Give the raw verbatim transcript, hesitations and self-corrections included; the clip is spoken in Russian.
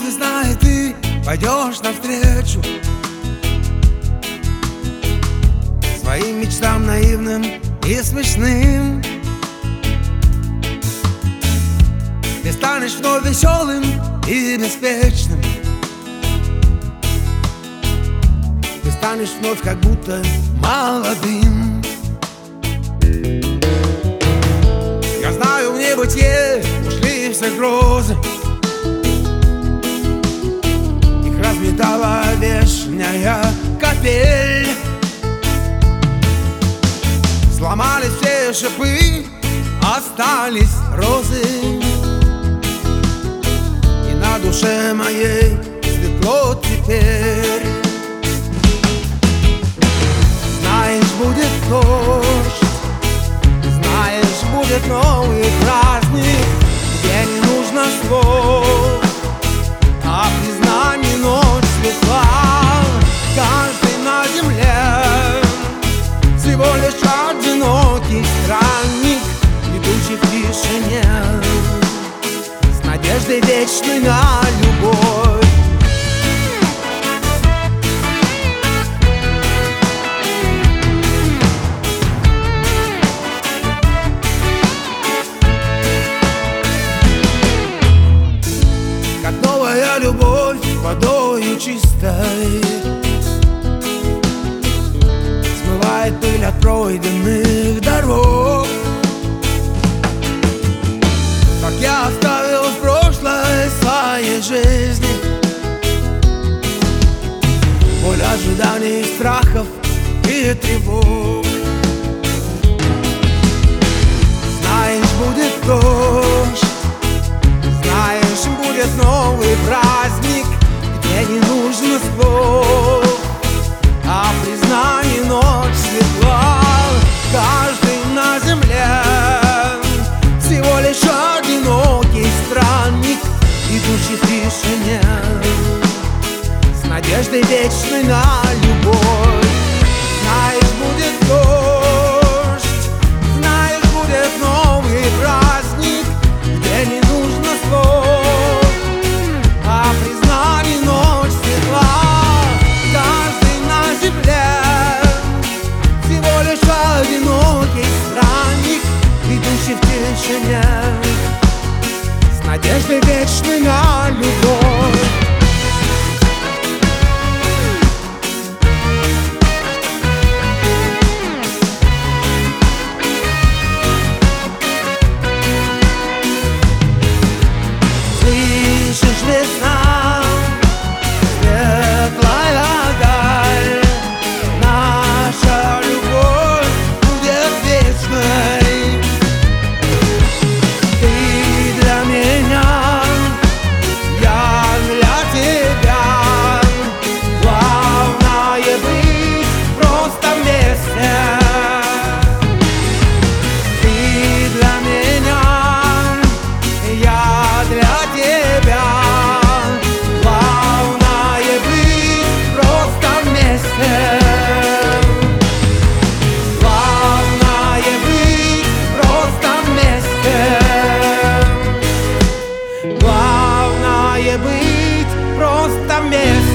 весна, и ты пойдешь навстречу своим мечтам наивным и смешным. Ты станешь вновь веселым и беспечным. Ты станешь вновь как будто молодым. Я знаю, в небытие ушли все грозы, их разметала вешняя капель. Сломались все шипы, остались розы, и на душе моей светло теперь. Знаешь, будет дождь, знаешь, будет новый праздник, где не нужно слов, а признание ночь светла. Каждый на земле всего лишь одинокий странник, идущий в тишине с надеждой вечной на любовь. Как новая любовь водою чистой смывает пыль от пройденных дорог. Как я оставил в прошлой своей жизни боль ожиданий, страхов и тревог. Знаешь, будет дождь, знаешь, будет новый праздник, где не нужно слов, а признание ночь светла. Каждый на земле всего лишь одинокий странник, идущий в тишине с надеждой вечной на любовь. Знаешь, будет дождь, знаешь, будет новый праздник, где не нужно слов, а признание ночь светла. Каждый на земле всего лишь одинокий странник, идущий в тишине с надеждой вечной на любовь. Слышишь, весна, светлая даль, наша любовь будет вечной. Ты для меня, я для тебя. Главное быть просто вместе. Ты для меня, я для тебя. Главное быть просто вместе. Главное быть просто вместе. Главное быть просто вместе.